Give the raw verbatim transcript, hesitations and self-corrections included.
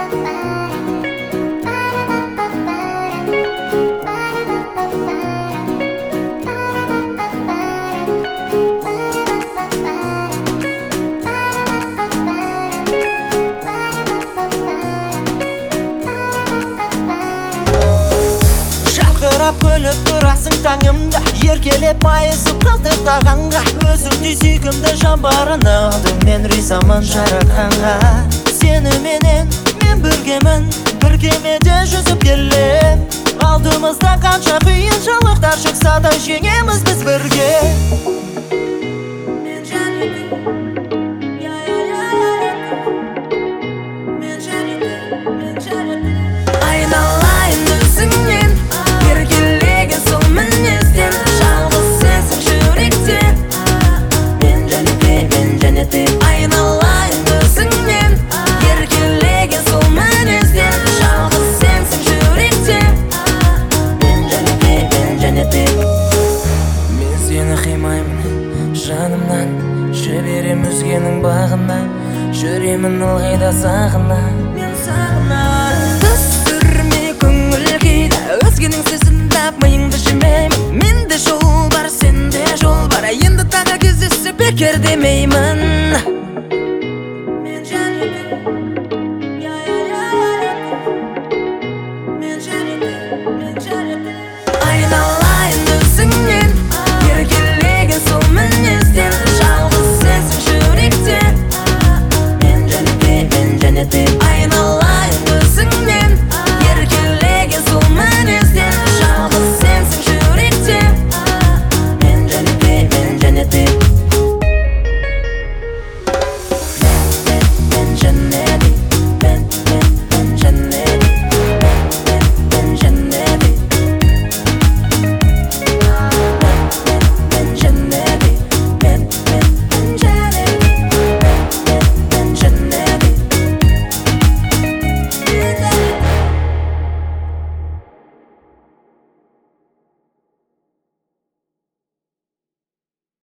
Күліп тұрасың таңымда, еркелеп майысып қалтыртағанға. Өзіңдей сүйкімді жан барына алдым, мен ризамын жаратқанға. Сеніменен мен біргемін, бір кемеде жүзіп келем. Алдымызда қанша қиыншылықтар шықса да жеңеміз біз бірге. Айналайын өзіңнен, еркелеген сол мінезден. Жалғыз сенсің жүректе, мен және де, мен және де. Айналайын өзіңнен, еркелеген сол мінезден. Жалғыз сенсің жүректе, мен және де, мен және де. Мен сені қимаймын жанымнан, жіберем өзгенің бағына. Жүремін ылғи да сағына, мен сағына. Түсірме көңіл күйді, өзгенің сөзін тап миыңды жемеймін. Менде жол бар, сенде жол бар, енді тағы кездесіп бекер демеймін. Мен және де, мен және де, мен және де. Айналайын өзіңнен, еркелеген сол мінезден. Жалғыз сенсің жүректе, мен және де, мен және де.